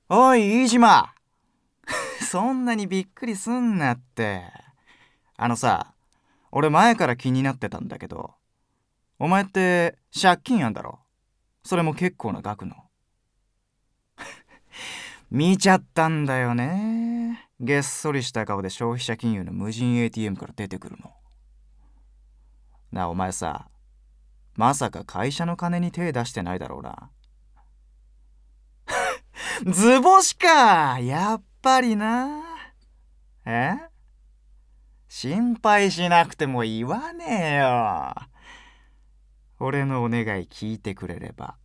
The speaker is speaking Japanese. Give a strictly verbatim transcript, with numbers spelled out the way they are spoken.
おい、飯島そんなにびっくりすんなって。あのさ、俺前から気になってたんだけど、お前って借金あんだろ？それも結構な額の。見ちゃったんだよね。げっそりした顔で消費者金融の無人 エーティーエム から出てくるの。なあ、お前さ、まさか会社の金に手出してないだろうな。図星か、やっぱりな。え心配しなくても言わねえよ。俺のお願い聞いてくれれば